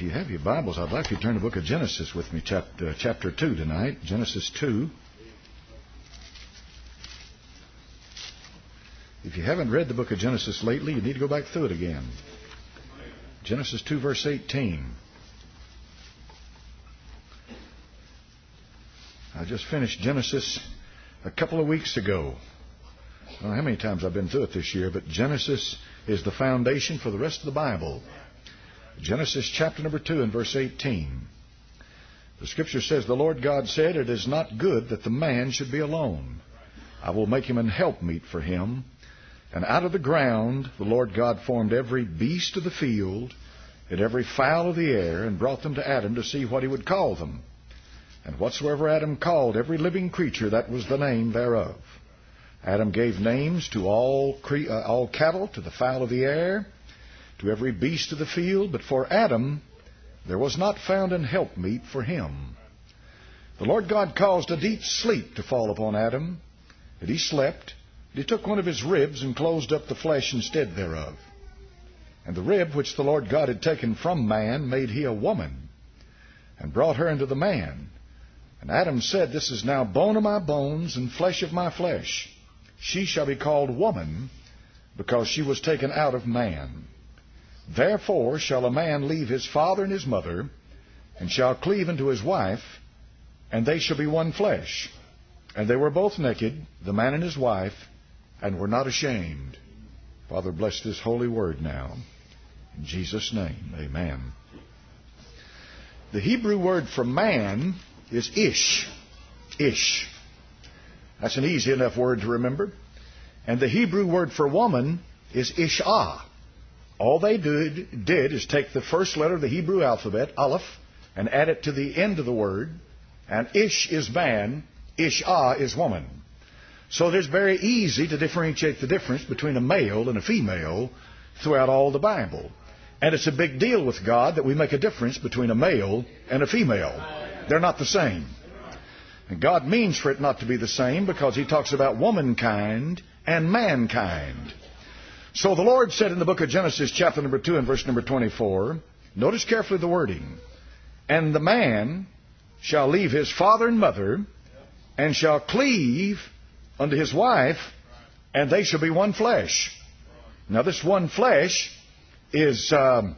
If you have your Bibles, I'd like you to turn to the book of Genesis with me, chapter 2 tonight. Genesis 2. If you haven't read the book of Genesis lately, you need to go back through it again. Genesis 2, verse 18. I just finished Genesis a couple of weeks ago. I don't know how many times I've been through it this year, but Genesis is the foundation for the rest of the Bible. Genesis chapter number 2 and verse 18. The Scripture says, "The Lord God said, It is not good that the man should be alone. I will make him an helpmeet for him. And out of the ground the Lord God formed every beast of the field and every fowl of the air, and brought them to Adam to see what he would call them. And whatsoever Adam called every living creature, that was the name thereof. Adam gave names to all cattle, to the fowl of the air, to every beast of the field. But for Adam there was not found an helpmeet for him. The Lord God caused a deep sleep to fall upon Adam, and he slept. And he took one of his ribs and closed up the flesh instead thereof. And the rib which the Lord God had taken from man made he a woman, and brought her unto the man. And Adam said, This is now bone of my bones and flesh of my flesh. She shall be called woman, because she was taken out of man. Therefore shall a man leave his father and his mother, and shall cleave unto his wife, and they shall be one flesh. And they were both naked, the man and his wife, and were not ashamed." Father, bless this holy word now. In Jesus' name, amen. The Hebrew word for man is ish. Ish. That's an easy enough word to remember. And the Hebrew word for woman is ishah. All they did is take the first letter of the Hebrew alphabet, aleph, and add it to the end of the word. And ish is man, ishah is woman. So it is very easy to differentiate the difference between a male and a female throughout all the Bible. And it's a big deal with God that we make a difference between a male and a female. They're not the same. And God means for it not to be the same, because He talks about womankind and mankind. So the Lord said in the book of Genesis, chapter number 2 and verse number 24, notice carefully the wording, "And the man shall leave his father and mother, and shall cleave unto his wife, and they shall be one flesh." Now this one flesh is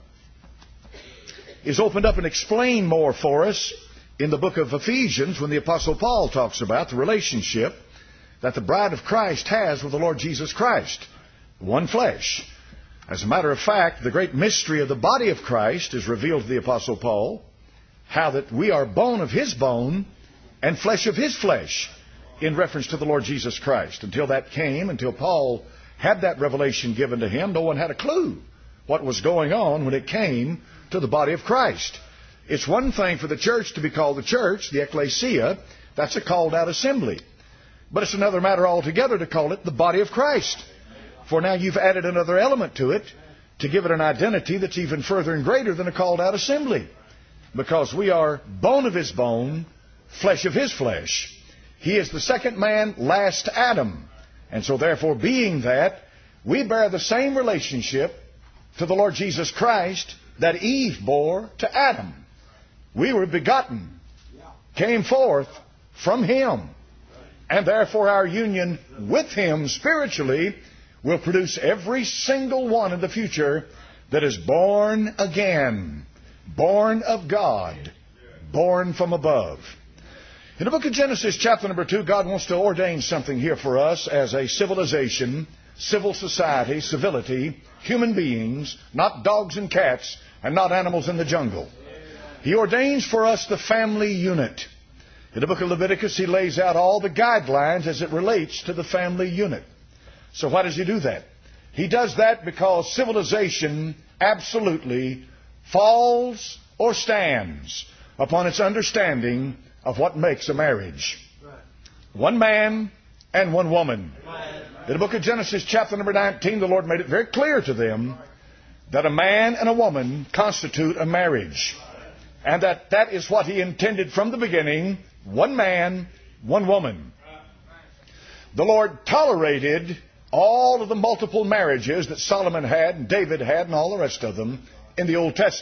opened up and explained more for us in the book of Ephesians, when the Apostle Paul talks about the relationship that the bride of Christ has with the Lord Jesus Christ. One flesh. As a matter of fact, the great mystery of the body of Christ is revealed to the Apostle Paul, how that we are bone of His bone and flesh of His flesh, in reference to the Lord Jesus Christ. Until that came, until Paul had that revelation given to him, no one had a clue what was going on when it came to the body of Christ. It's one thing for the church to be called the church, the ecclesia. That's a called out assembly. But it's another matter altogether to call it the body of Christ. For now you've added another element to it to give it an identity that's even further and greater than a called out assembly. Because we are bone of His bone, flesh of His flesh. He is the second man, last Adam. And so therefore, being that, we bear the same relationship to the Lord Jesus Christ that Eve bore to Adam. We were begotten, came forth from Him. And therefore our union with Him spiritually will produce every single one in the future that is born again, born of God, born from above. In the book of Genesis, chapter number 2, God wants to ordain something here for us as a civilization, civil society, civility, human beings, not dogs and cats, and not animals in the jungle. He ordains for us the family unit. In the book of Leviticus, He lays out all the guidelines as it relates to the family unit. So why does He do that? He does that because civilization absolutely falls or stands upon its understanding of what makes a marriage. One man and one woman. In the book of Genesis, chapter number 19, the Lord made it very clear to them that a man and a woman constitute a marriage. And that is what He intended from the beginning. One man, one woman. The Lord tolerated all of the multiple marriages that Solomon had and David had and all the rest of them in the Old Testament.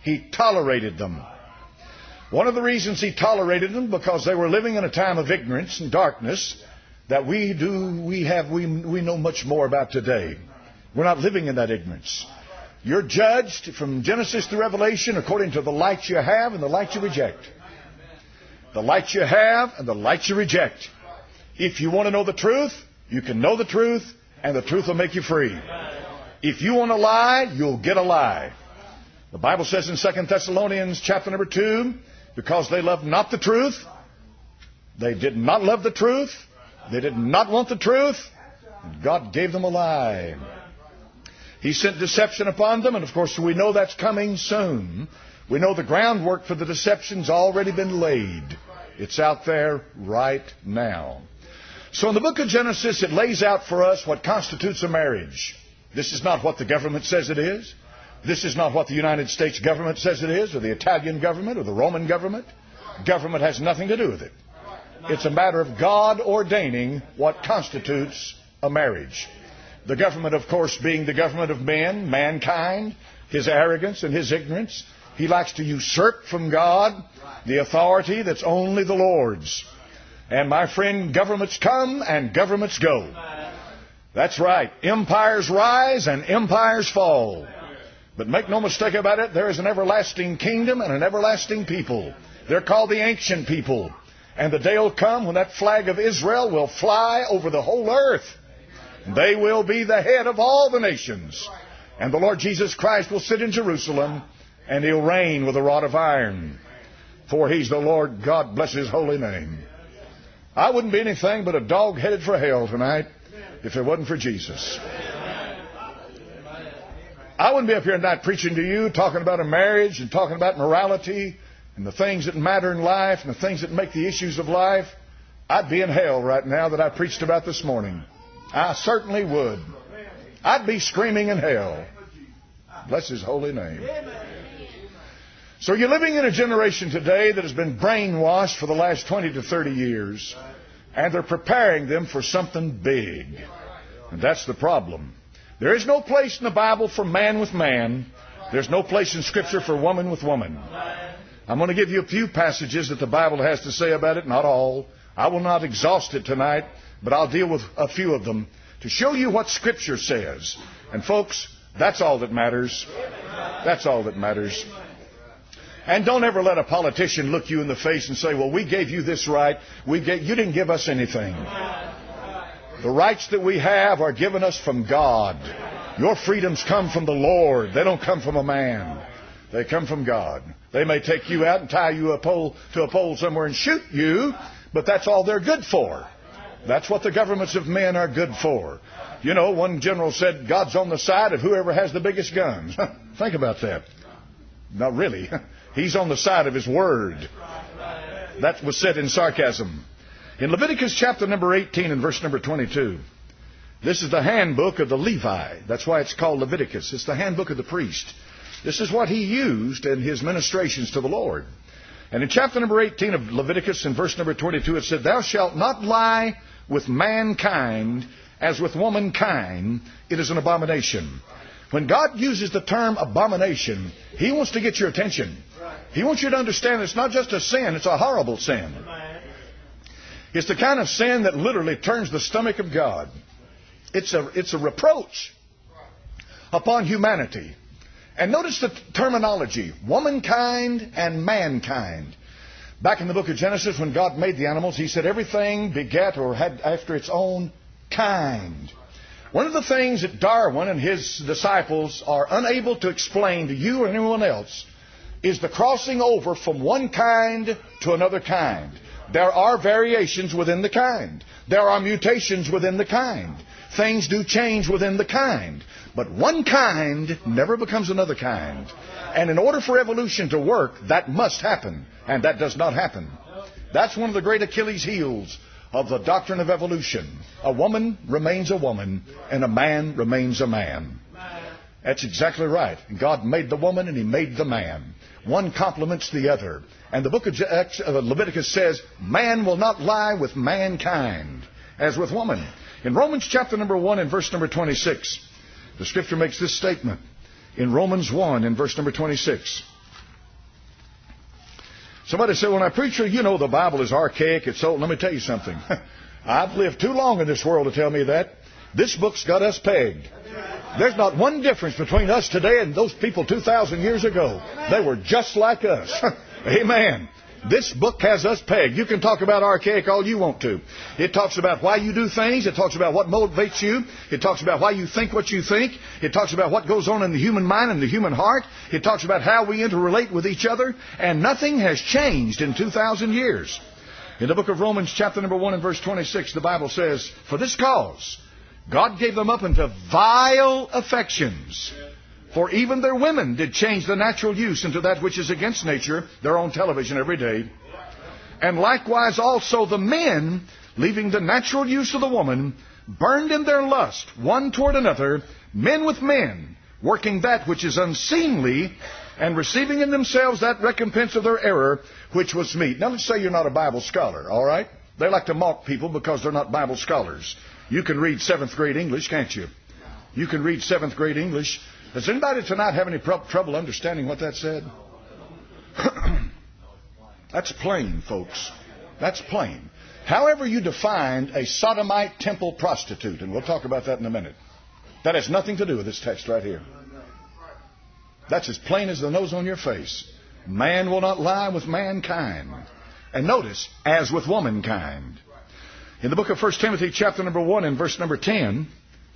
He tolerated them. One of the reasons He tolerated them, because they were living in a time of ignorance and darkness that we know much more about today. We're not living in that ignorance. You're judged from Genesis to Revelation according to the light you have and the light you reject. The light you have and the light you reject. If you want to know the truth, you can know the truth, and the truth will make you free. If you want to lie, you'll get a lie. The Bible says in 2 Thessalonians chapter number 2, because they loved not the truth, they did not love the truth, they did not want the truth, and God gave them a lie. He sent deception upon them, and of course we know that's coming soon. We know the groundwork for the deception's already been laid. It's out there right now. So in the book of Genesis, it lays out for us what constitutes a marriage. This is not what the government says it is. This is not what the United States government says it is, or the Italian government, or the Roman government. Government has nothing to do with it. It's a matter of God ordaining what constitutes a marriage. The government, of course, being the government of men, mankind, his arrogance and his ignorance. He likes to usurp from God the authority that's only the Lord's. And my friend, governments come and governments go. That's right. Empires rise and empires fall. But make no mistake about it, there is an everlasting kingdom and an everlasting people. They're called the ancient people. And the day will come when that flag of Israel will fly over the whole earth. They will be the head of all the nations. And the Lord Jesus Christ will sit in Jerusalem, and He'll reign with a rod of iron. For He's the Lord God, bless His holy name. I wouldn't be anything but a dog headed for hell tonight if it wasn't for Jesus. I wouldn't be up here tonight preaching to you, talking about a marriage and talking about morality and the things that matter in life and the things that make the issues of life. I'd be in hell right now that I preached about this morning. I certainly would. I'd be screaming in hell. Bless His holy name. So you're living in a generation today that has been brainwashed for the last 20 to 30 years, and they're preparing them for something big. And that's the problem. There is no place in the Bible for man with man. There's no place in Scripture for woman with woman. I'm going to give you a few passages that the Bible has to say about it, not all. I will not exhaust it tonight, but I'll deal with a few of them to show you what Scripture says. And folks, that's all that matters. That's all that matters. And don't ever let a politician look you in the face and say, well, we gave you this right. You didn't give us anything. The rights that we have are given us from God. Your freedoms come from the Lord. They don't come from a man. They come from God. They may take you out and tie you to a pole somewhere and shoot you, but that's all they're good for. That's what the governments of men are good for. You know, one general said, God's on the side of whoever has the biggest guns. Think about that. Not really. He's on the side of His Word. That was said in sarcasm. In Leviticus chapter number 18 and verse number 22, this is the handbook of the Levi. That's why it's called Leviticus. It's the handbook of the priest. This is what he used in his ministrations to the Lord. And in chapter number 18 of Leviticus, in verse number 22, it said, Thou shalt not lie with mankind as with womankind. It is an abomination. When God uses the term abomination, He wants to get your attention. He wants you to understand it's not just a sin, it's a horrible sin. It's the kind of sin that literally turns the stomach of God. It's a reproach upon humanity. And notice the terminology, womankind and mankind. Back in the book of Genesis, when God made the animals, He said everything begat or had after its own kind. One of the things that Darwin and his disciples are unable to explain to you or anyone else is the crossing over from one kind to another kind. There are variations within the kind. There are mutations within the kind. Things do change within the kind. But one kind never becomes another kind. And in order for evolution to work, that must happen. And that does not happen. That's one of the great Achilles heels of the doctrine of evolution. A woman remains a woman, and a man remains a man. That's exactly right. God made the woman and He made the man. One complements the other. And the book of Leviticus says, man will not lie with mankind as with woman. In Romans chapter number 1 and verse number 26, the Scripture makes this statement. In Romans 1 and verse number 26, Somebody said, well, now, preacher, you know the Bible is archaic. It's old. Let me tell you something. I've lived too long in this world to tell me that. This book's got us pegged. There's not one difference between us today and those people 2,000 years ago. They were just like us. Amen. This book has us pegged. You can talk about archaic all you want to. It talks about why you do things. It talks about what motivates you. It talks about why you think what you think. It talks about what goes on in the human mind and the human heart. It talks about how we interrelate with each other. And nothing has changed in 2,000 years. In the book of Romans, chapter number 1 and verse 26, the Bible says, for this cause God gave them up into vile affections. For even their women did change the natural use into that which is against nature. They're on television every day. And likewise also the men, leaving the natural use of the woman, burned in their lust one toward another, men with men, working that which is unseemly, and receiving in themselves that recompense of their error, which was meet. Now let's say you're not a Bible scholar, all right? They like to mock people because they're not Bible scholars. You can read 7th grade English, can't you? You can read 7th grade English. Does anybody tonight have any trouble understanding what that said? That's plain, folks. That's plain. However you defined a sodomite temple prostitute, and we'll talk about that in a minute, that has nothing to do with this text right here. That's as plain as the nose on your face. Man will not lie with mankind. And notice, as with womankind. In the book of 1 Timothy chapter number 1 and verse number 10,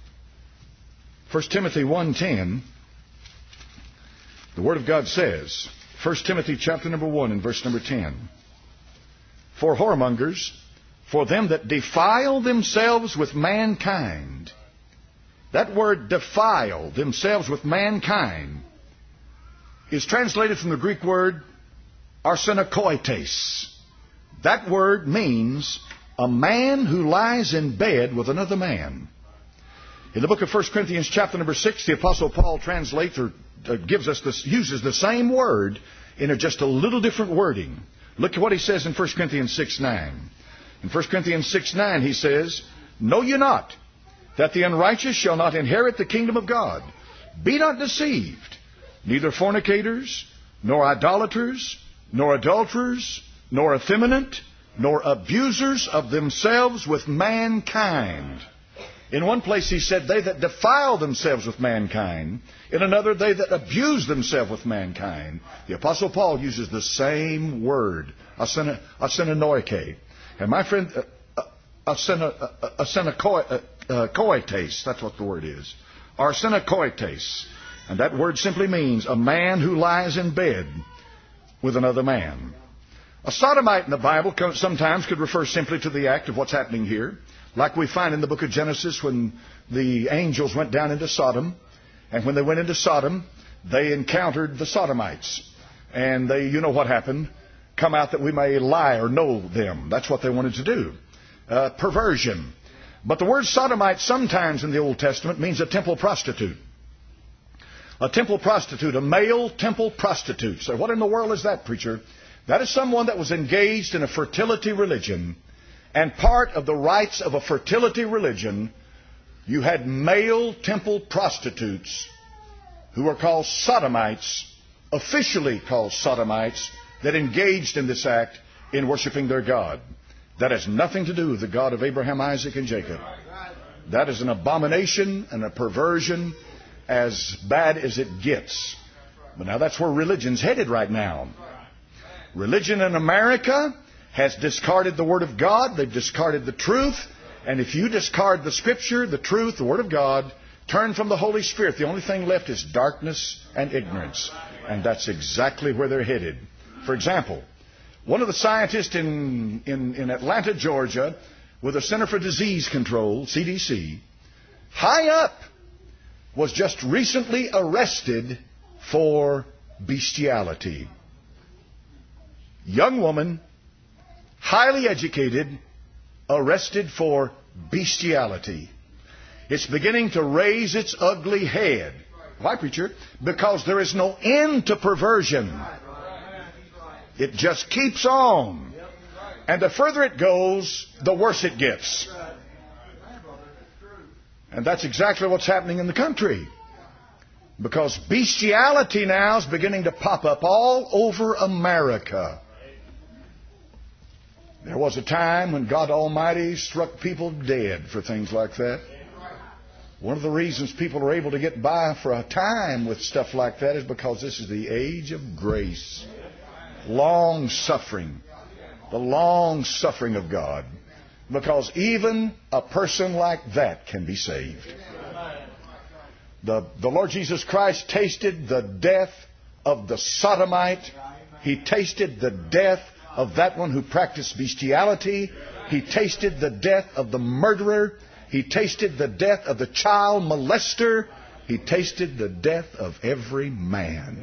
1 Timothy 1:10, the Word of God says, 1 Timothy chapter number 1 and verse number 10, for whoremongers, for them that defile themselves with mankind. That word defile themselves with mankind is translated from the Greek word arsenokoites. That word means a man who lies in bed with another man. In the book of 1 Corinthians chapter number 6, the Apostle Paul translates or gives us this, uses the same word in just a little different wording. Look at what he says in 1 Corinthians 6:9. In 1 Corinthians 6:9 he says, know ye not that the unrighteous shall not inherit the kingdom of God? Be not deceived, neither fornicators, nor idolaters, nor adulterers, nor effeminate, nor abusers of themselves with mankind. In one place he said, they that defile themselves with mankind. In another, they that abuse themselves with mankind. The Apostle Paul uses the same word, asenonoike. And my friend, arsenokoites, that's what the word is. Arsenokoites. And that word simply means a man who lies in bed with another man. A sodomite in the Bible sometimes could refer simply to the act of what's happening here. Like we find in the book of Genesis when the angels went down into Sodom. And when they went into Sodom, they encountered the sodomites. And they, you know what happened? Come out that we may lie or know them. That's what they wanted to do. Perversion. But the word sodomite sometimes in the Old Testament means a temple prostitute. A temple prostitute, a male temple prostitute. So what in the world is that, preacher? That is someone that was engaged in a fertility religion. And part of the rites of a fertility religion, you had male temple prostitutes who were called sodomites, officially called sodomites, that engaged in this act in worshiping their God. That has nothing to do with the God of Abraham, Isaac, and Jacob. That is an abomination and a perversion as bad as it gets. But now that's where religion's headed right now. Religion in America has discarded the Word of God. They've discarded the truth. And if you discard the Scripture, the truth, the Word of God, turn from the Holy Spirit, the only thing left is darkness and ignorance. And that's exactly where they're headed. For example, one of the scientists in Atlanta, Georgia, with the Center for Disease Control, CDC, high up, was just recently arrested for bestiality. Young woman, highly educated, arrested for bestiality. It's beginning to raise its ugly head. Why, preacher? Because there is no end to perversion. It just keeps on. And the further it goes, the worse it gets. And that's exactly what's happening in the country. Because bestiality now is beginning to pop up all over America. There was a time when God Almighty struck people dead for things like that. One of the reasons people are able to get by for a time with stuff like that is because this is the age of grace. Long suffering. The long suffering of God. Because even a person like that can be saved. The Lord Jesus Christ tasted the death of the sodomite. He tasted the death of that one who practiced bestiality. He tasted the death of the murderer. He tasted the death of the child molester. He tasted the death of every man.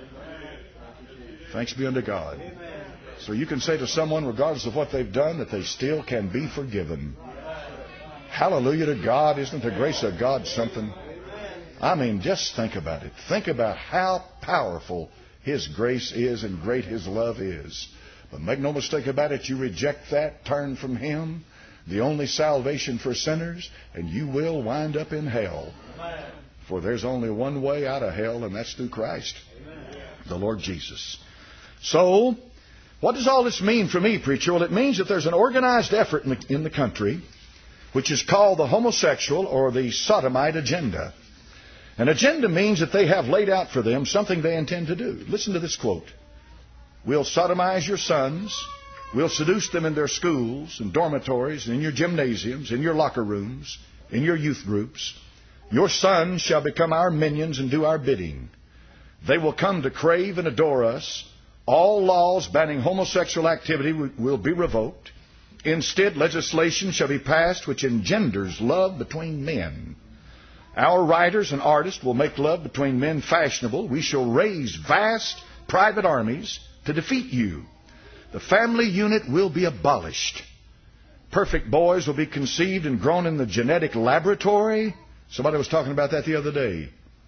Thanks be unto God. So you can say to someone, regardless of what they've done, that they still can be forgiven. Hallelujah to God. Isn't the grace of God something? I mean, just think about it. Think about how powerful His grace is and great His love is. But make no mistake about it, you reject that, turn from Him, the only salvation for sinners, and you will wind up in hell. For there's only one way out of hell, and that's through Christ, the Lord Jesus. So, what does all this mean for me, preacher? Well, it means that there's an organized effort in the country which is called the homosexual or the sodomite agenda. An agenda means that they have laid out for them something they intend to do. Listen to this quote. We'll sodomize your sons. We'll seduce them in their schools and dormitories, and in your gymnasiums, in your locker rooms, in your youth groups. Your sons shall become our minions and do our bidding. They will come to crave and adore us. All laws banning homosexual activity will be revoked. Instead, legislation shall be passed which engenders love between men. Our writers and artists will make love between men fashionable. We shall raise vast private armies to defeat you. The family unit will be abolished. Perfect boys will be conceived and grown in the genetic laboratory. Somebody was talking about that the other day.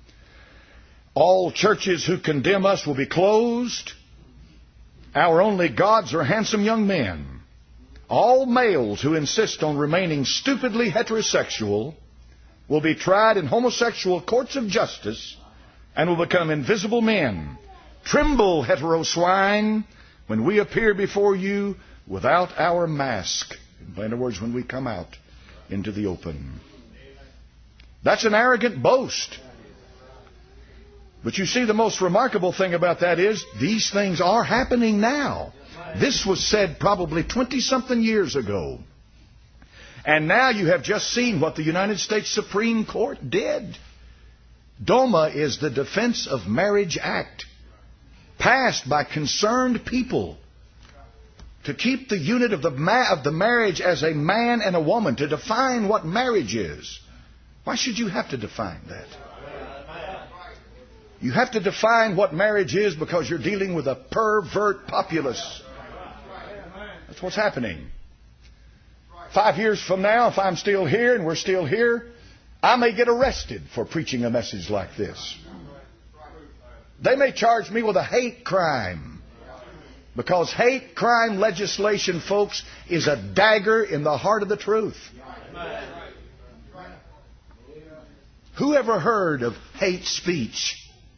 All churches who condemn us will be closed. Our only gods are handsome young men. All males who insist on remaining stupidly heterosexual will be tried in homosexual courts of justice and will become invisible men. Tremble, hetero swine, when we appear before you without our mask. In plain words, when we come out into the open. That's an arrogant boast. But you see, the most remarkable thing about that is these things are happening now. This was said probably 20-something years ago. And now you have just seen what the United States Supreme Court did. DOMA is the Defense of Marriage Act, passed by concerned people to keep the unit of the marriage as a man and a woman, to define what marriage is. Why should you have to define that? You have to define what marriage is because you're dealing with a pervert populace. That's what's happening. 5 years from now, if I'm still here and we're still here, I may get arrested for preaching a message like this. They may charge me with a hate crime. Because hate crime legislation, folks, is a dagger in the heart of the truth. Who ever heard of hate speech?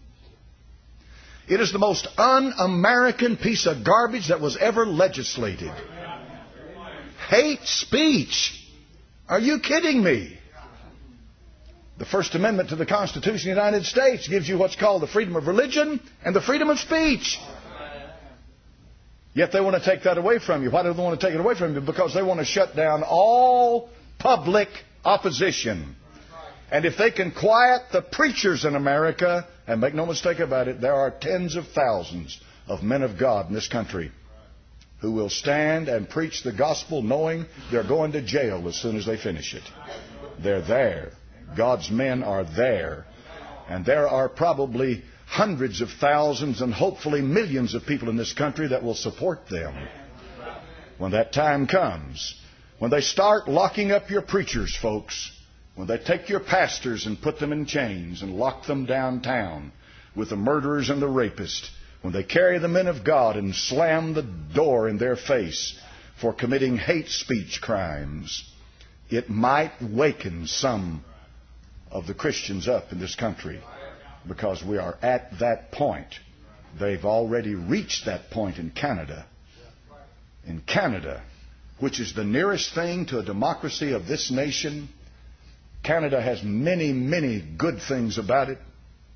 It is the most un-American piece of garbage that was ever legislated. Hate speech. Are you kidding me? The First Amendment to the Constitution of the United States gives you what's called the freedom of religion and the freedom of speech. Yet they want to take that away from you. Why do they want to take it away from you? Because they want to shut down all public opposition. And if they can quiet the preachers in America, and make no mistake about it, there are tens of thousands of men of God in this country who will stand and preach the gospel knowing they're going to jail as soon as they finish it. They're there. God's men are there. And there are probably hundreds of thousands and hopefully millions of people in this country that will support them when that time comes. When they start locking up your preachers, folks, when they take your pastors and put them in chains and lock them downtown with the murderers and the rapists, when they carry the men of God and slam the door in their face for committing hate speech crimes, it might waken some of the Christians up in this country, because we are at that point. They've already reached that point in Canada. In Canada, which is the nearest thing to a democracy of this nation. Canada has many, many good things about it.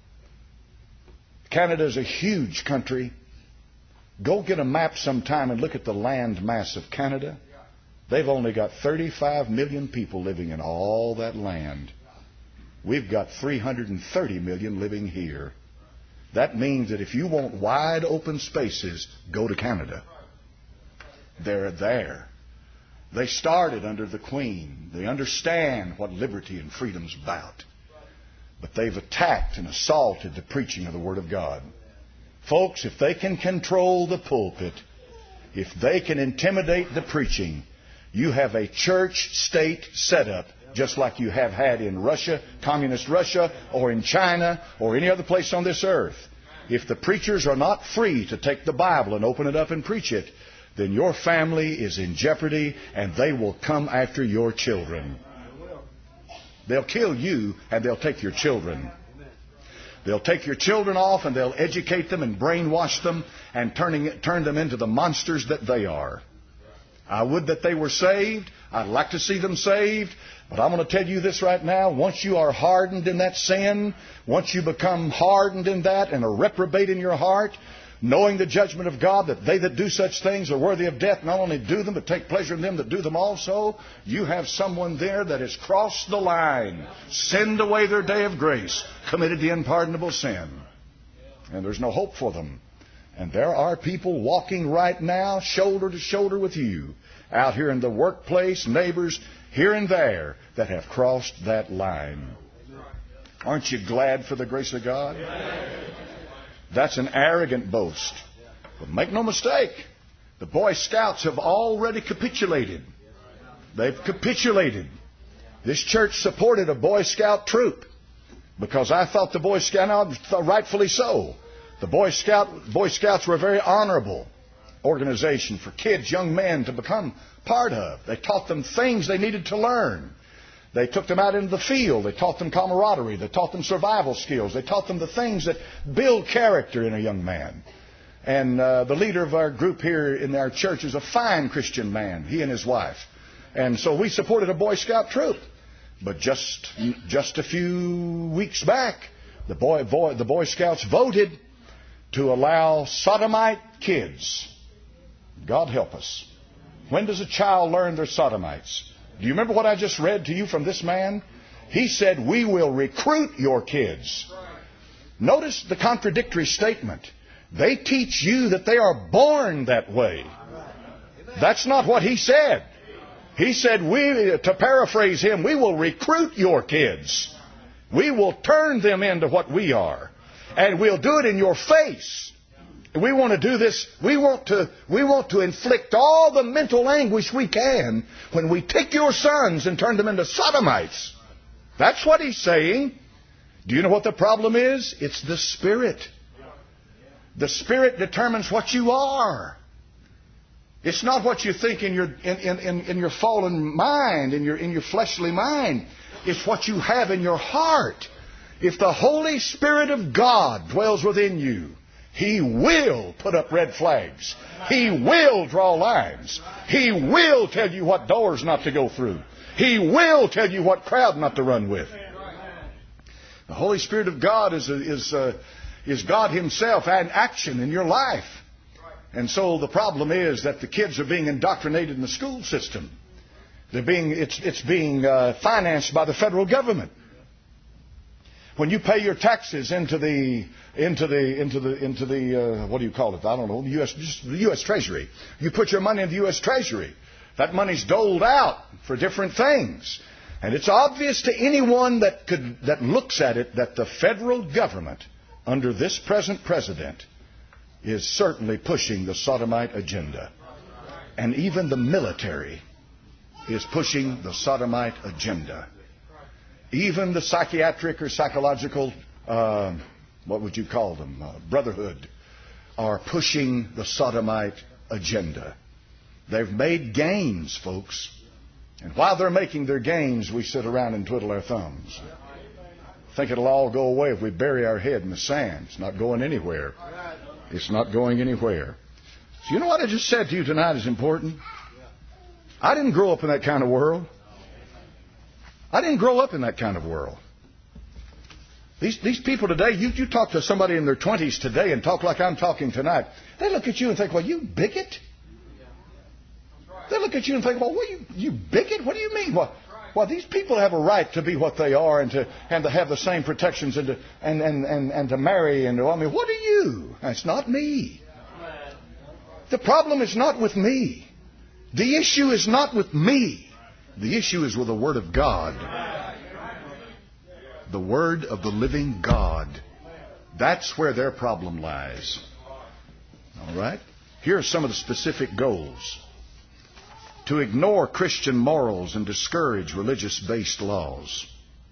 Canada is a huge country. Go get a map sometime and look at the land mass of Canada. They've only got 35 million people living in all that land. We've got 330 million living here. That means that if you want wide open spaces, go to Canada. They're there. They started under the Queen. They understand what liberty and freedom's about. But they've attacked and assaulted the preaching of the Word of God. Folks, if they can control the pulpit, if they can intimidate the preaching, you have a church-state setup just like you have had in Russia, communist Russia, or in China, or any other place on this earth. If the preachers are not free to take the Bible and open it up and preach it, then your family is in jeopardy, and they will come after your children. They'll kill you, and they'll take your children. They'll take your children off, and they'll educate them and brainwash them and turn them into the monsters that they are. I would that they were saved. I'd like to see them saved. But I'm going to tell you this right now. Once you are hardened in that sin, once you become hardened in that and a reprobate in your heart, knowing the judgment of God, that they that do such things are worthy of death, not only do them, but take pleasure in them that do them also, you have someone there that has crossed the line, sinned away their day of grace, committed the unpardonable sin. And there's no hope for them. And there are people walking right now, shoulder to shoulder with you, out here in the workplace, neighbors, here and there, that have crossed that line. Aren't you glad for the grace of God? That's an arrogant boast. But make no mistake, the Boy Scouts have already capitulated. They've capitulated. This church supported a Boy Scout troop because I thought the Boy Scout, rightfully so. The Boy Scouts were a very honorable organization for kids, young men to become part of. They taught them things they needed to learn. They took them out into the field. They taught them camaraderie. They taught them survival skills. They taught them the things that build character in a young man. And the leader of our group here in our church is a fine Christian man, he and his wife. And so we supported a Boy Scout troop. But just a few weeks back, the Boy Scouts voted to allow sodomite kids. God help us. When does a child learn they're sodomites? Do you remember what I just read to you from this man? He said, we will recruit your kids. Notice the contradictory statement. They teach you that they are born that way. That's not what he said. He said, to paraphrase him, we will recruit your kids. We will turn them into what we are. And we'll do it in your face. We want to do this. We want to inflict all the mental anguish we can when we take your sons and turn them into sodomites. That's what he's saying. Do you know what the problem is? It's the Spirit. The Spirit determines what you are. It's not what you think in your fallen mind, in your fleshly mind. It's what you have in your heart. If the Holy Spirit of God dwells within you, He will put up red flags. He will draw lines. He will tell you what doors not to go through. He will tell you what crowd not to run with. The Holy Spirit of God is God Himself in action in your life. And so the problem is that the kids are being indoctrinated in the school system. It's being financed by the federal government. When you pay your taxes into the what do you call it? I don't know. The U.S. Treasury. You put your money in the U.S. Treasury. That money's doled out for different things, and it's obvious to anyone that looks at it that the federal government under this present president is certainly pushing the sodomite agenda, and even the military is pushing the sodomite agenda. Even the psychiatric or psychological, what would you call them, brotherhood, are pushing the sodomite agenda. They've made gains, folks. And while they're making their gains, we sit around and twiddle our thumbs. Think it'll all go away if we bury our head in the sand. It's not going anywhere. It's not going anywhere. So you know what I just said to you tonight is important? I didn't grow up in that kind of world. I didn't grow up in that kind of world. These people today, you talk to somebody in their 20s today and talk like I'm talking tonight, they look at you and think, well, you bigot? They look at you and think, well, what, you bigot? What do you mean? Well, these people have a right to be what they are and to have the same protections and to marry. And I mean, what are you? It's not me. The problem is not with me. The issue is not with me. The issue is with the Word of God. The Word of the living God. That's where their problem lies. All right? Here are some of the specific goals. To ignore Christian morals and discourage religious-based laws.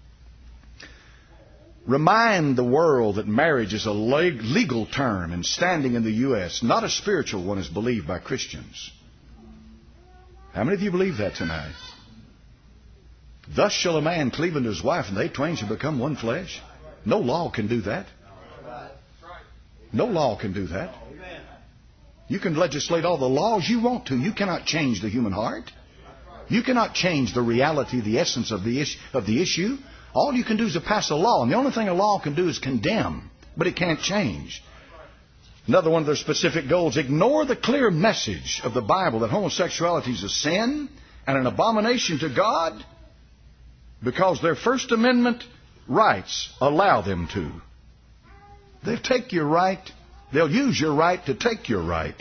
Remind the world that marriage is a legal term and standing in the U.S., not a spiritual one as believed by Christians. How many of you believe that tonight? Thus shall a man cleave unto his wife, and they twain shall become one flesh. No law can do that. No law can do that. You can legislate all the laws you want to. You cannot change the human heart. You cannot change the reality, the essence of the issue. All you can do is to pass a law, and the only thing a law can do is condemn, but it can't change. Another one of their specific goals, ignore the clear message of the Bible that homosexuality is a sin and an abomination to God, because their First Amendment rights allow them to. They'll take your right. They'll use your right to take your right.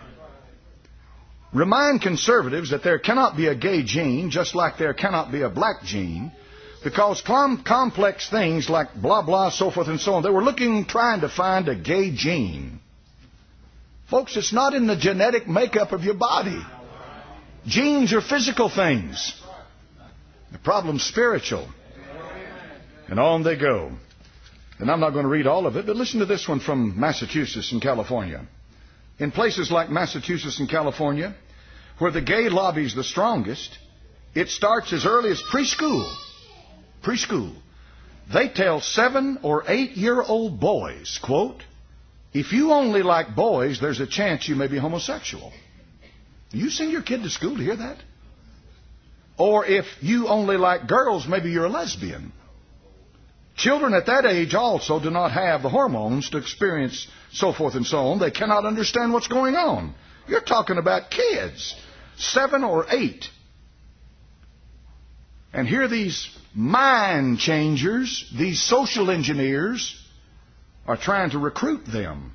Remind conservatives that there cannot be a gay gene, just like there cannot be a black gene, because complex things like blah, blah, so forth and so on, they were trying to find a gay gene. Folks, it's not in the genetic makeup of your body. Genes are physical things. The problem's spiritual. And on they go. And I'm not going to read all of it, but listen to this one from Massachusetts and California. In places like Massachusetts and California, where the gay lobby's the strongest, it starts as early as preschool. Preschool. They tell 7 or 8-year-old boys, quote, if you only like boys, there's a chance you may be homosexual. You send your kid to school to hear that? Or if you only like girls, maybe you're a lesbian. Children at that age also do not have the hormones to experience so forth and so on. They cannot understand what's going on. You're talking about kids, 7 or 8. And here these mind changers, these social engineers, are trying to recruit them.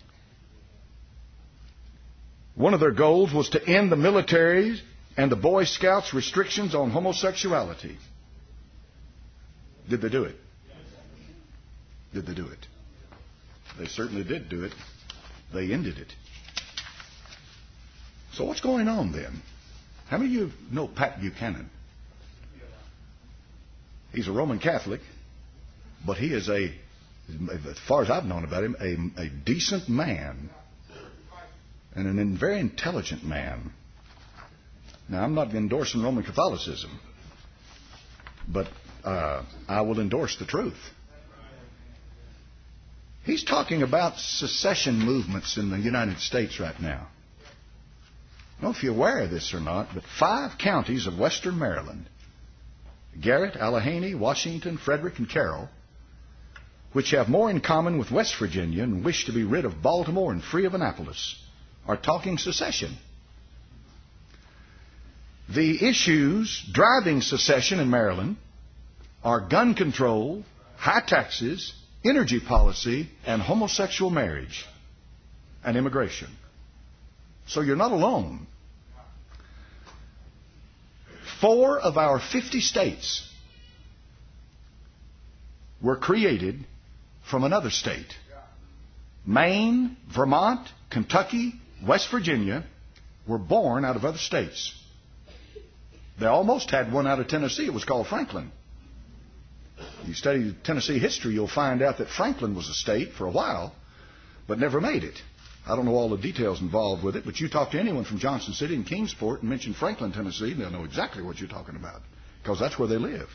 One of their goals was to end the military and the Boy Scouts' restrictions on homosexuality. Did they do it? Did they do it? They certainly did do it. They ended it. So what's going on then? How many of you know Pat Buchanan? He's a Roman Catholic, but he is as far as I've known about him, a decent man and a very intelligent man. Now, I'm not endorsing Roman Catholicism, but I will endorse the truth. He's talking about secession movements in the United States right now. I don't know if you're aware of this or not, but 5 counties of western Maryland, Garrett, Allegheny, Washington, Frederick, and Carroll, which have more in common with West Virginia and wish to be rid of Baltimore and free of Annapolis, are talking secession. The issues driving secession in Maryland are gun control, high taxes, energy policy, and homosexual marriage and immigration. So you're not alone. 4 of our 50 states were created from another state. Maine, Vermont, Kentucky, West Virginia were born out of other states. They almost had one out of Tennessee. It was called Franklin. You study Tennessee history, you'll find out that Franklin was a state for a while, but never made it. I don't know all the details involved with it, but you talk to anyone from Johnson City and Kingsport and mention Franklin, Tennessee, and they'll know exactly what you're talking about, because that's where they live.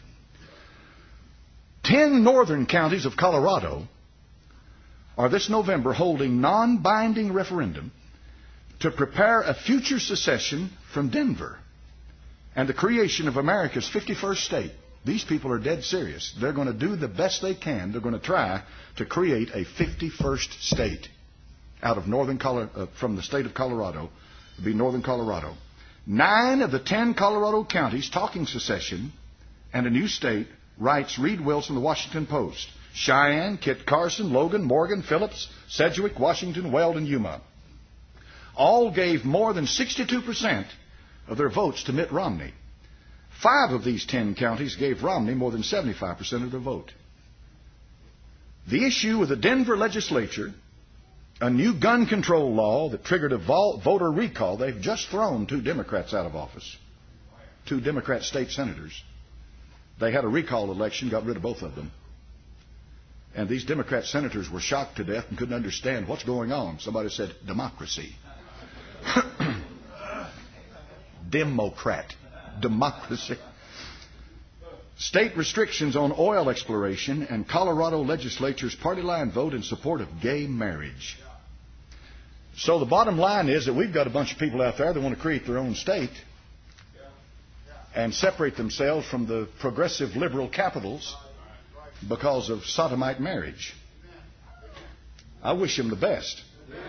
10 northern counties of Colorado are this November holding non-binding referendum to prepare a future secession from Denver. and the creation of America's 51st state. These people are dead serious. They're going to do the best they can. They're going to try to create a 51st state out of from the state of Colorado. It would be northern Colorado. 9 of the 10 Colorado counties talking secession and a new state, writes Reed Wilson, the Washington Post. Cheyenne, Kit Carson, Logan, Morgan, Phillips, Sedgwick, Washington, Weld, and Yuma all gave more than 62% of their votes to Mitt Romney. 5 of these 10 counties gave Romney more than 75% of their vote. The issue with the Denver legislature, a new gun control law that triggered a voter recall. They've just thrown 2 Democrats out of office. 2 Democrat state senators. They had a recall election, got rid of both of them. And these Democrat senators were shocked to death and couldn't understand what's going on. Somebody said, democracy. Democrat. Democracy. State restrictions on oil exploration and Colorado legislature's party line vote in support of gay marriage. So the bottom line is that we've got a bunch of people out there that want to create their own state and separate themselves from the progressive liberal capitals because of sodomite marriage. I wish them the best.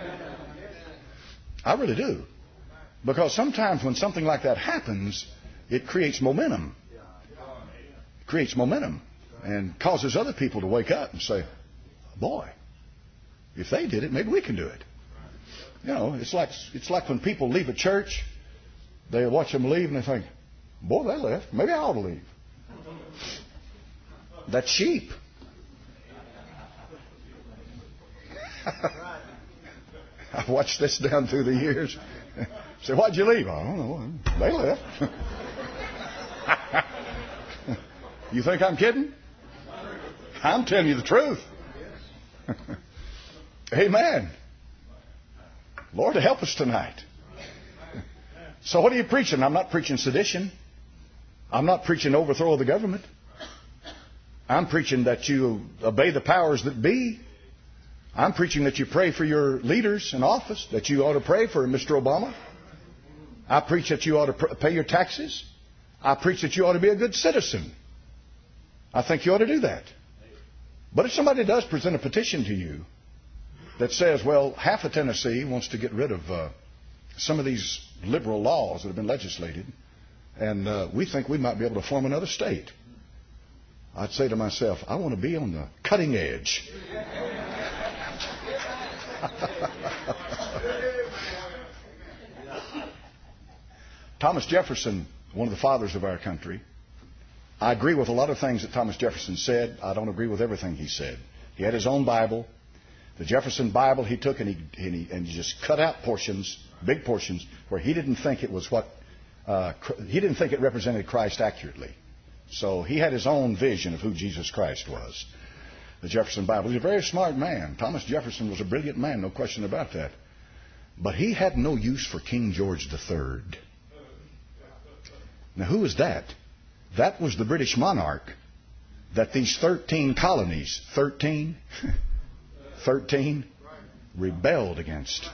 I really do. Because sometimes when something like that happens, it creates momentum. It creates momentum and causes other people to wake up and say, boy, if they did it, maybe we can do it. You know, it's like when people leave a church, they watch them leave and they think, boy, they left. Maybe I ought to leave. That's sheep. I've watched this down through the years. Say, why'd you leave? I don't know. They left. You think I'm kidding? I'm telling you the truth. Amen. Lord, help us tonight. So what are you preaching? I'm not preaching sedition. I'm not preaching overthrow of the government. I'm preaching that you obey the powers that be. I'm preaching that you pray for your leaders in office, that you ought to pray for Mr. Obama. I preach that you ought to pay your taxes. I preach that you ought to be a good citizen. I think you ought to do that. But if somebody does present a petition to you that says, well, half of Tennessee wants to get rid of some of these liberal laws that have been legislated, and we think we might be able to form another state, I'd say to myself, I want to be on the cutting edge. Thomas Jefferson, one of the fathers of our country, I agree with a lot of things that Thomas Jefferson said. I don't agree with everything he said. He had his own Bible. The Jefferson Bible he took and he just cut out portions, big portions, where he didn't think it was he didn't think it represented Christ accurately. So he had his own vision of who Jesus Christ was. The Jefferson Bible. He's a very smart man. Thomas Jefferson was a brilliant man, no question about that. But he had no use for King George III. Now, who was that? That was the British monarch that these 13 colonies, 13, rebelled against.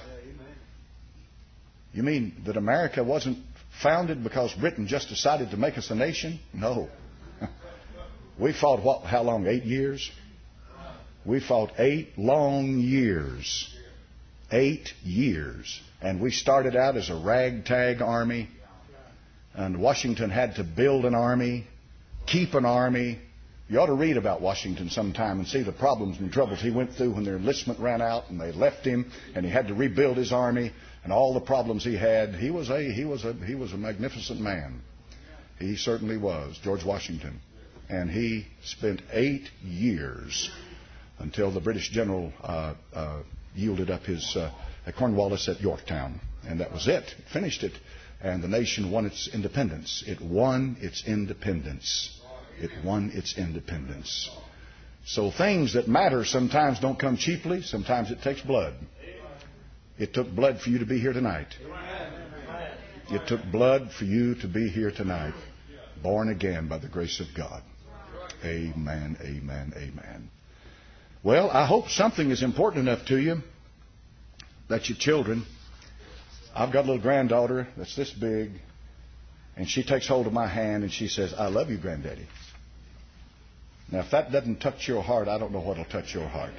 You mean that America wasn't founded because Britain just decided to make us a nation? No. We fought, how long? 8 years? We fought 8 long years. 8 years. And we started out as a ragtag army. And Washington had to build an army, keep an army. You ought to read about Washington sometime and see the problems and troubles he went through when their enlistment ran out and they left him and he had to rebuild his army and all the problems he had. He was a magnificent man. He certainly was, George Washington. And he spent 8 years until the British general yielded up his Cornwallis at Yorktown. And that was it. Finished it. And the nation won its independence. It won its independence. It won its independence. So things that matter sometimes don't come cheaply. Sometimes it takes blood. It took blood for you to be here tonight. It took blood for you to be here tonight. Born again by the grace of God. Amen, amen, amen. Well, I hope something is important enough to you that your children... I've got a little granddaughter that's this big, And she takes hold of my hand and she says, I love you, Granddaddy. Now, if that doesn't touch your heart, I don't know what will touch your heart.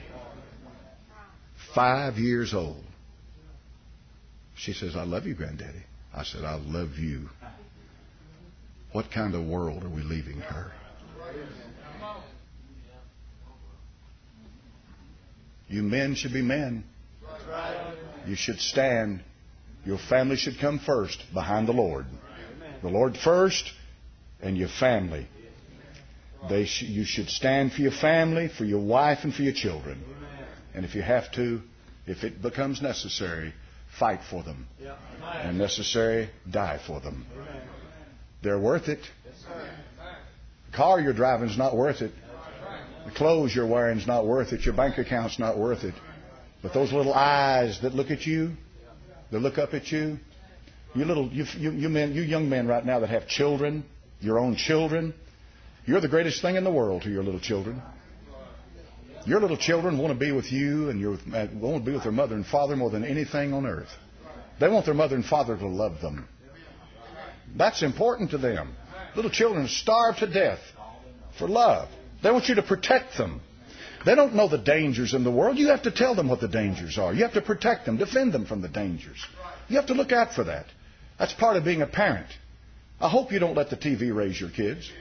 5 years old. She says, I love you, Granddaddy. I said, I love you. What kind of world are we leaving her? You men should be men. You should stand. Your family should come first behind the Lord. The Lord first and your family. You should stand for your family, for your wife, and for your children. And if you have to, if it becomes necessary, fight for them. And necessary, die for them. They're worth it. The car you're driving is not worth it. The clothes you're wearing is not worth it. Your bank account's not worth it. But those little eyes that look at you, that look up at you, you young men right now that have children, your own children, you're the greatest thing in the world to your little children. Your little children want to be with you and want to be with their mother and father more than anything on earth. They want their mother and father to love them. That's important to them. Little children starve to death for love. They want you to protect them. They don't know the dangers in the world. You have to tell them what the dangers are. You have to protect them, defend them from the dangers. You have to look out for that. That's part of being a parent. I hope you don't let the TV raise your kids.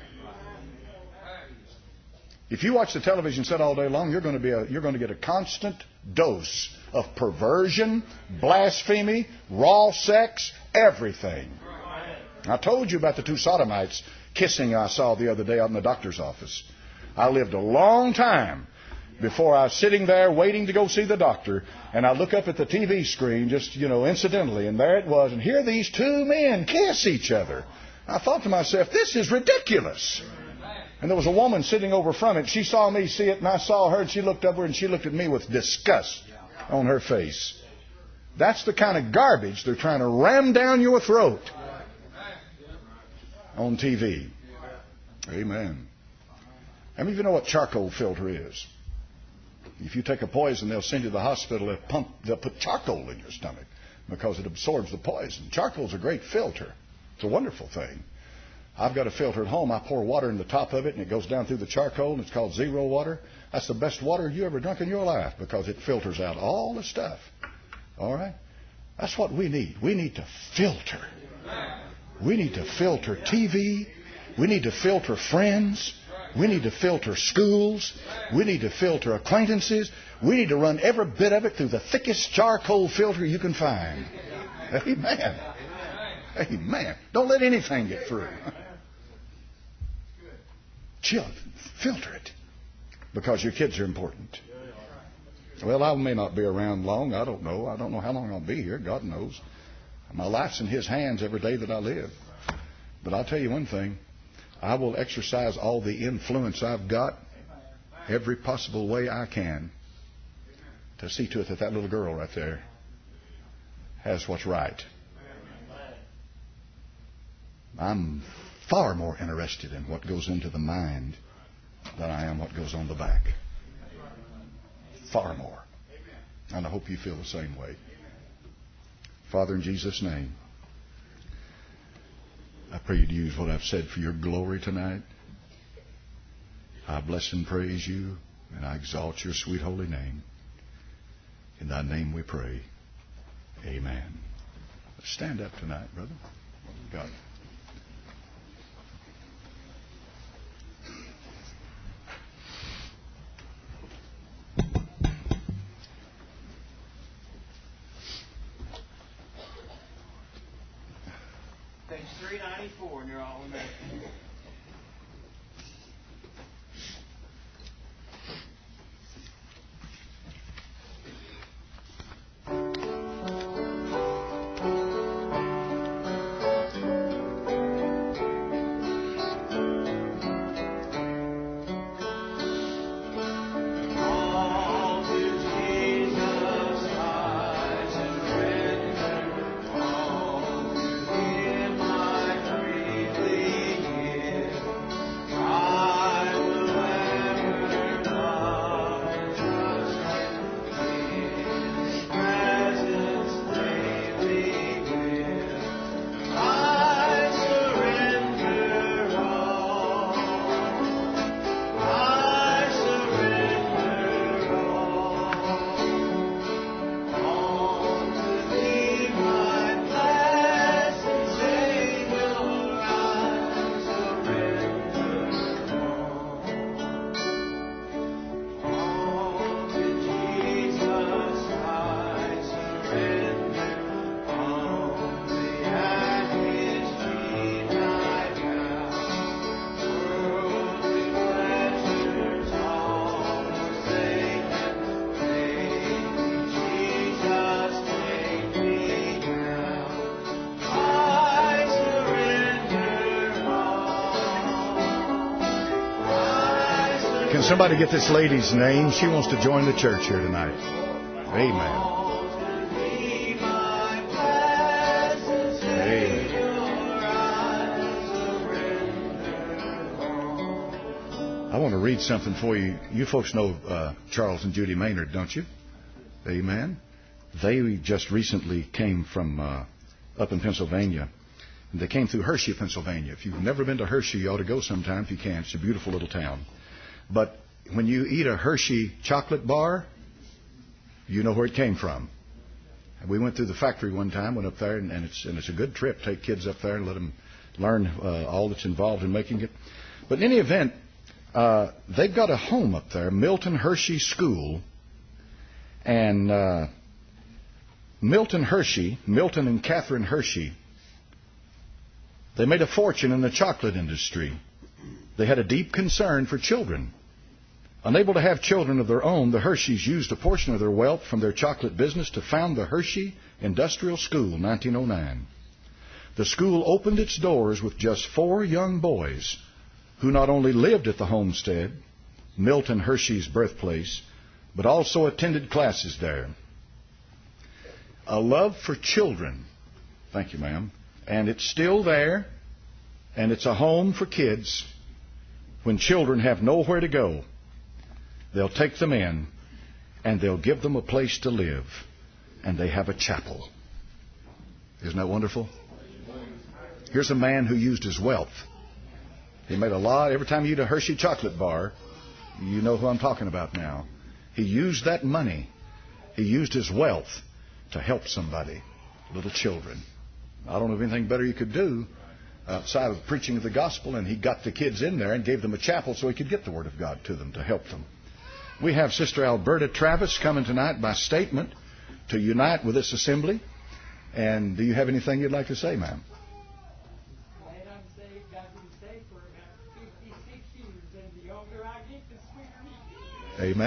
If you watch the television set all day long, you're going to get a constant dose of perversion, blasphemy, raw sex, everything. I told you about the two sodomites kissing I saw the other day out in the doctor's office. I lived a long time before I was sitting there waiting to go see the doctor, and I look up at the TV screen just, incidentally, and there it was, and here these two men kiss each other. I thought to myself, this is ridiculous. And there was a woman sitting over from it. She saw me see it, and I saw her, and she looked over, and she looked at me with disgust on her face. That's the kind of garbage they're trying to ram down your throat on TV. Amen. How many of you know what charcoal filter is? If you take a poison, they'll send you to the hospital. They'll put charcoal in your stomach because it absorbs the poison. Charcoal's a great filter. It's a wonderful thing. I've got a filter at home. I pour water in the top of it, and it goes down through the charcoal, and it's called zero water. That's the best water you ever drunk in your life because it filters out all the stuff. All right? That's what we need. We need to filter. We need to filter TV. We need to filter friends. We need to filter schools. We need to filter acquaintances. We need to run every bit of it through the thickest charcoal filter you can find. Amen. Amen. Don't let anything get through. Filter it. Because your kids are important. Well, I may not be around long. I don't know. I don't know how long I'll be here. God knows. My life's in His hands every day that I live. But I'll tell you one thing. I will exercise all the influence I've got every possible way I can to see to it that that little girl right there has what's right. I'm far more interested in what goes into the mind than I am what goes on the back. Far more. And I hope you feel the same way. Father, in Jesus' name, I pray you to use what I've said for your glory tonight. I bless and praise you, and I exalt your sweet holy name. In thy name we pray. Amen. Stand up tonight, brother. God. Page 394, and you're all in there. All to Him I freely give. somebody get this lady's name? She wants to join the church here tonight. Amen. I want to read something for you. You folks know Charles and Judy Maynard, don't you? Amen. They just recently came from up in Pennsylvania. They came through Hershey, Pennsylvania. If you've never been to Hershey, you ought to go sometime if you can. It's a beautiful little town. But when you eat a Hershey chocolate bar, you know where it came from. We went through the factory one time, went up there, and it's a good trip. Take kids up there and let them learn all that's involved in making it. But in any event, they've got a home up there, Milton Hershey School. And Milton and Catherine Hershey, they made a fortune in the chocolate industry. They had a deep concern for children. Unable to have children of their own, the Hersheys used a portion of their wealth from their chocolate business to found the Hershey Industrial School in 1909. The school opened its doors with just 4 young boys who not only lived at the homestead, Milton Hershey's birthplace, but also attended classes there. A love for children. Thank you, ma'am. And it's still there, and it's a home for kids. When children have nowhere to go, they'll take them in, and they'll give them a place to live, and they have a chapel. Isn't that wonderful? Here's a man who used his wealth. He made a lot. Every time you eat a Hershey chocolate bar, you know who I'm talking about now. He used that money. He used his wealth to help somebody, little children. I don't know of anything better you could do outside of preaching of the gospel, and he got the kids in there and gave them a chapel so he could get the Word of God to them to help them. We have Sister Alberta Travis coming tonight by statement to unite with this assembly. And do you have anything you'd like to say, ma'am? I'm saved. I've been saved for about 56 years, and the older I get, the sweeter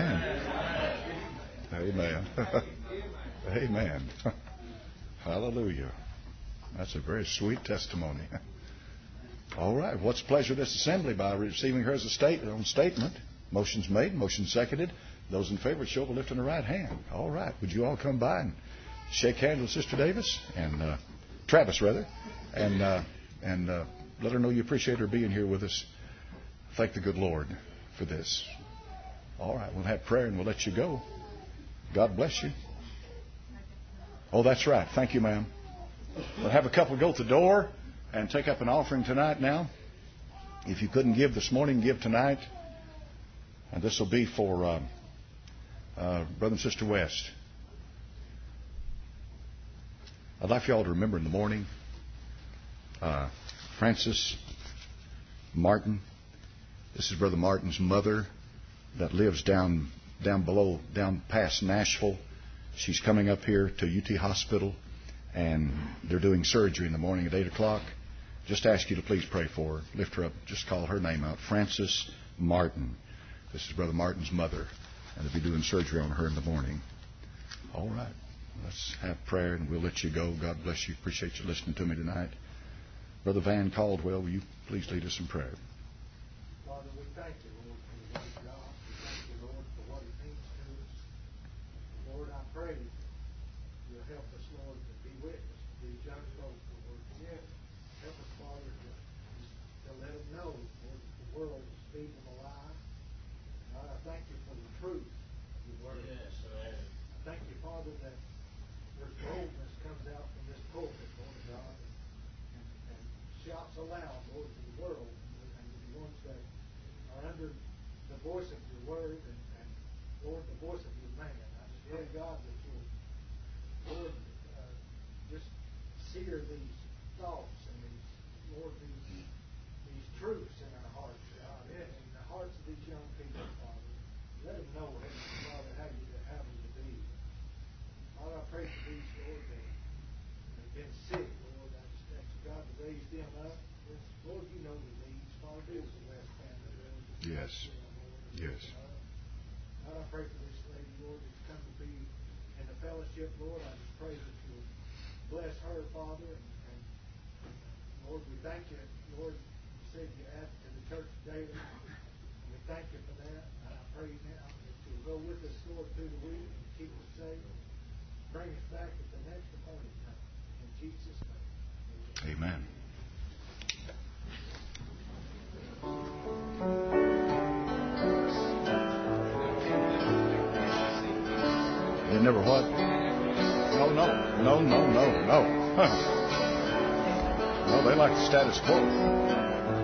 it Amen. is. Amen. Amen. Hallelujah. That's a very sweet testimony. All right. What's the pleasure of this assembly by receiving her as a statement? Motion's made, motion seconded. Those in favor show the lift in the right hand. All right. Would you all come by and shake hands with Sister Davis and Travis, rather, and let her know you appreciate her being here with us. Thank the good Lord for this. All right. We'll have prayer and we'll let you go. God bless you. Oh, that's right. Thank you, ma'am. We'll have a couple go to the door and take up an offering tonight now. If you couldn't give this morning, give tonight. And this will be for Brother and Sister West. I'd like for y'all to remember in the morning Frances Martin. This is Brother Martin's mother that lives down below, down past Nashville. She's coming up here to UT Hospital, and they're doing surgery in the morning at 8 o'clock. Just ask you to please pray for her. Lift her up. Just call her name out. Frances Martin. This is Brother Martin's mother, and they'll be doing surgery on her in the morning. All right. Let's have prayer, and we'll let you go. God bless you. Appreciate you listening to me tonight. Brother Van Caldwell, will you please lead us in prayer? Father, we thank you, Lord, for the word of God. We thank you, Lord, for what it means to us. Lord, I pray you'll help us, Lord, to be witness to these young folks, Lord. Yes. Help us, Father, to let them know, Lord, that the world is feeding them alive. God, I thank you for the truth of your word. Yes, I thank you, Father, that there's boldness comes out from this pulpit, Lord God, and shouts aloud, Lord, to the world, and to the ones that are under the voice of your word, and Lord, the voice of your man. I just pray, God, that you'll, Lord, just sear these thoughts and these, Lord, these truths in our hearts, God, in the hearts of these young people, Father. Let them know, Heavenly Father, how you have them to be. Father, I pray for these, Lord, that have been sick, Lord. I just ask God to raise them up. Lord, you know the needs. Father, be with the West family, Lord. Yes. Yes. God, I pray for this lady, Lord, that's come to be in the fellowship, Lord. I just pray that you'll bless her, Father. And Lord, we thank you, Lord. You said you add to the church daily. We thank you for that. I pray now that you'll go with us, Lord, through the week and keep us safe. Bring us back at the next appointed time. In Jesus' name. Amen. They never what? No. No, they like the status quo.